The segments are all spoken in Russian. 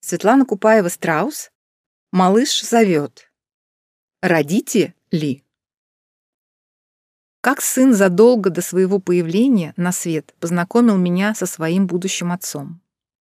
Светлана Купаева-Страус. Малыш зовет. Родите ли? Как сын задолго до своего появления на свет познакомил меня со своим будущим отцом.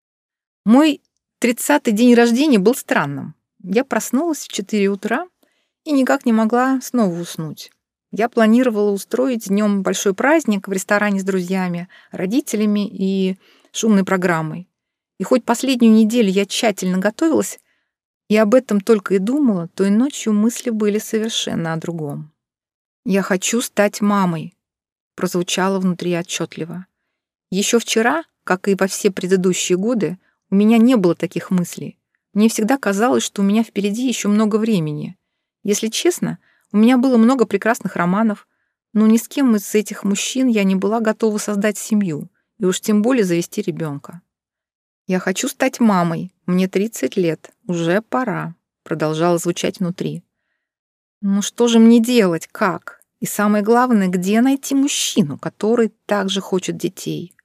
Мой 30-й день рождения был странным. Я проснулась в 4 утра и никак не могла снова уснуть. Я планировала устроить днем большой праздник в ресторане с друзьями, родителями и шумной программой. И хоть последнюю неделю я тщательно готовилась и об этом только и думала, то и ночью мысли были совершенно о другом. «Я хочу стать мамой», — прозвучало внутри отчетливо. Еще вчера, как и во все предыдущие годы, у меня не было таких мыслей. Мне всегда казалось, что у меня впереди еще много времени. Если честно, у меня было много прекрасных романов, но ни с кем из этих мужчин я не была готова создать семью, и уж тем более завести ребенка. «Я хочу стать мамой. Мне 30 лет. Уже пора», — продолжало звучать внутри. Ну что же мне делать? Как? И самое главное, где найти мужчину, который также хочет детей?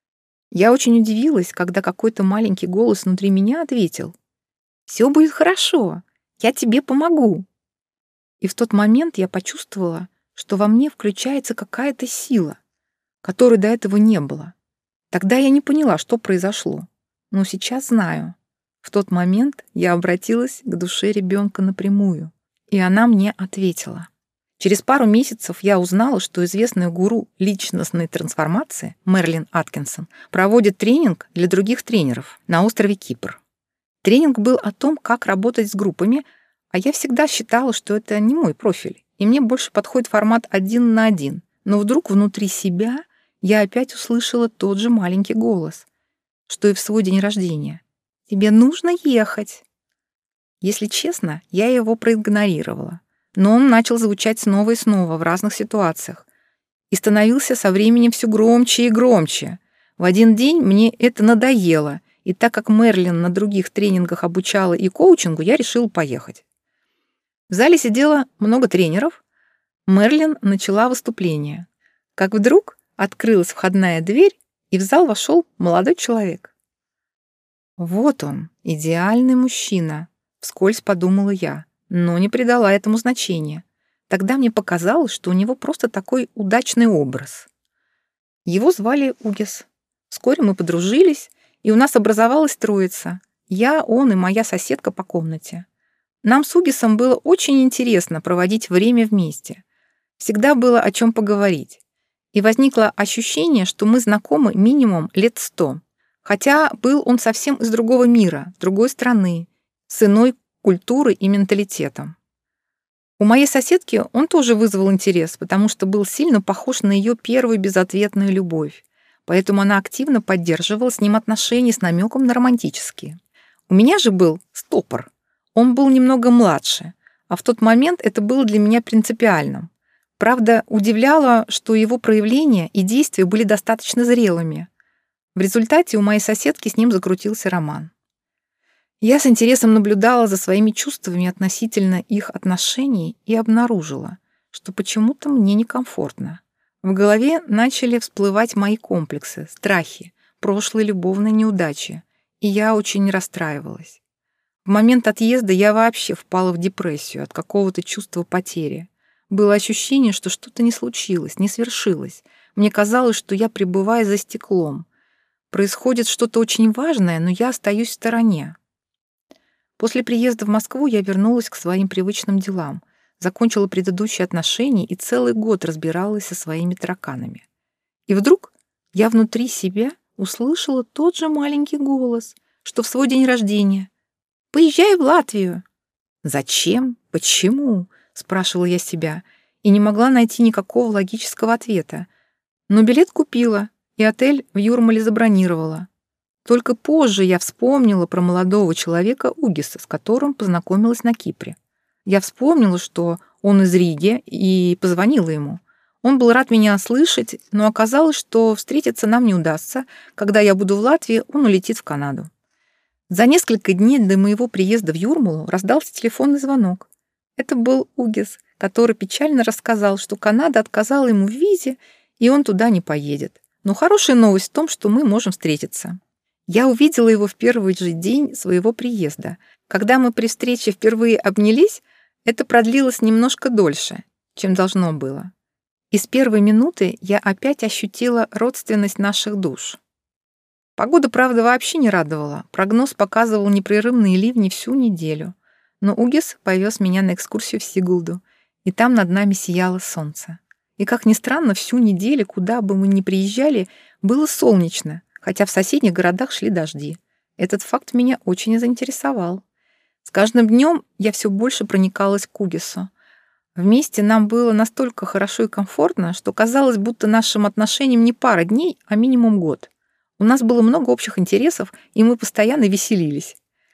Я очень удивилась, когда какой-то маленький голос внутри меня ответил: «Все будет хорошо. Я тебе помогу». И в тот момент я почувствовала, что во мне включается какая-то сила, которой до этого не было. Тогда я не поняла, что произошло. Но сейчас знаю. В тот момент я обратилась к душе ребенка напрямую, и она мне ответила. Через пару месяцев я узнала, что известная гуру личностной трансформации Мерлин Аткинсон проводит тренинг для других тренеров на острове Кипр. Тренинг был о том, как работать с группами, а я всегда считала, что это не мой профиль, и мне больше подходит формат 1 на 1. Но вдруг внутри себя я опять услышала тот же маленький голос, что и в свой день рождения. «Тебе нужно ехать». Если честно, я его проигнорировала, но он начал звучать снова и снова в разных ситуациях и становился со временем все громче и громче. В один день мне это надоело, и так как Мерлин на других тренингах обучала и коучингу, я решила поехать. В зале сидело много тренеров. Мерлин начала выступление. Как вдруг открылась входная дверь, и в зал вошел молодой человек. Вот он, идеальный мужчина, вскользь подумала я, но не придала этому значения. Тогда мне показалось, что у него просто такой удачный образ. Его звали Угис. Вскоре мы подружились, и у нас образовалась троица. Я, он и моя соседка по комнате. Нам с Угисом было очень интересно проводить время вместе. Всегда было о чем поговорить. И возникло ощущение, что мы знакомы минимум лет 100. Хотя был он совсем из другого мира, другой страны, с иной культурой и менталитетом. У моей соседки он тоже вызвал интерес, потому что был сильно похож на ее первую безответную любовь. Поэтому она активно поддерживала с ним отношения с намеком на романтические. У меня же был стопор. Он был немного младше, а в тот момент это было для меня принципиальным. Правда, удивляло, что его проявления и действия были достаточно зрелыми. В результате у моей соседки с ним закрутился роман. Я с интересом наблюдала за своими чувствами относительно их отношений и обнаружила, что почему-то мне некомфортно. В голове начали всплывать мои комплексы, страхи, прошлые любовные неудачи, и я очень расстраивалась. В момент отъезда я вообще впала в депрессию от какого-то чувства потери. Было ощущение, что что-то не случилось, не свершилось. Мне казалось, что я пребываю за стеклом. Происходит что-то очень важное, но я остаюсь в стороне. После приезда в Москву я вернулась к своим привычным делам, закончила предыдущие отношения и целый год разбиралась со своими тараканами. И вдруг я внутри себя услышала тот же маленький голос, что в свой день рождения. «Поезжай в Латвию». «Зачем? Почему?» — спрашивала я себя, и не могла найти никакого логического ответа. Но билет купила, и отель в Юрмале забронировала. Только позже я вспомнила про молодого человека Угиса, с которым познакомилась на Кипре. Я вспомнила, что он из Риги, и позвонила ему. Он был рад меня слышать, но оказалось, что встретиться нам не удастся. Когда я буду в Латвии, он улетит в Канаду. За несколько дней до моего приезда в Юрмалу раздался телефонный звонок. Это был Угис, который печально рассказал, что Канада отказала ему в визе, и он туда не поедет. Но хорошая новость в том, что мы можем встретиться. Я увидела его в первый же день своего приезда. Когда мы при встрече впервые обнялись, это продлилось немножко дольше, чем должно было. И с первой минуты я опять ощутила родственность наших душ. Погода, правда, вообще не радовала. Прогноз показывал непрерывные ливни всю неделю. Но Угис повез меня на экскурсию в Сигулду, и там над нами сияло солнце. И, как ни странно, всю неделю, куда бы мы ни приезжали, было солнечно, хотя в соседних городах шли дожди. Этот факт меня очень заинтересовал. С каждым днем я все больше проникалась к Угису. Вместе нам было настолько хорошо и комфортно, что казалось, будто нашим отношениям не пара дней, а минимум год. У нас было много общих интересов, и мы постоянно веселились.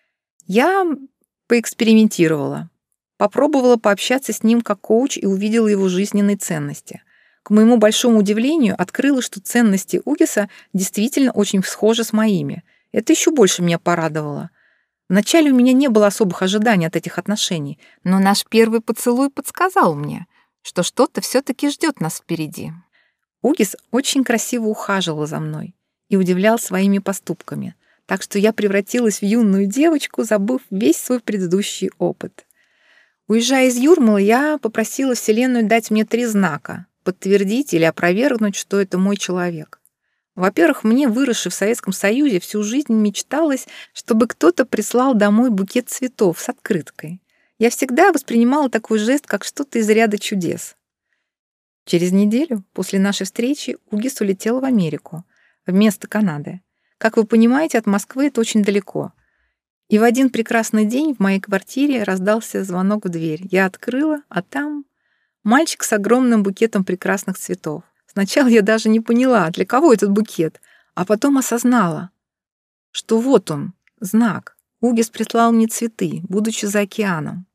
Я поэкспериментировала. Попробовала пообщаться с ним как коуч и увидела его жизненные ценности. К моему большому удивлению, открыла, что ценности Угиса действительно очень схожи с моими. Это еще больше меня порадовало. Вначале у меня не было особых ожиданий от этих отношений, но наш первый поцелуй подсказал мне, что что-то все-таки ждет нас впереди. Угис очень красиво ухаживал за мной и удивлял своими поступками, так что я превратилась в юную девочку, забыв весь свой предыдущий опыт. Уезжая из Юрмалы, я попросила Вселенную дать мне 3 знака, подтвердить или опровергнуть, что это мой человек. Во-первых, мне, выросшей в Советском Союзе, всю жизнь мечталось, чтобы кто-то прислал домой букет цветов с открыткой. Я всегда воспринимала такой жест как что-то из ряда чудес. Через неделю после нашей встречи Угис улетел в Америку, вместо Канады. Как вы понимаете, от Москвы это очень далеко. И в один прекрасный день в моей квартире раздался звонок в дверь. Я открыла, а там мальчик с огромным букетом прекрасных цветов. Сначала я даже не поняла, для кого этот букет, а потом осознала, что вот он, знак. Угис прислал мне цветы, будучи за океаном.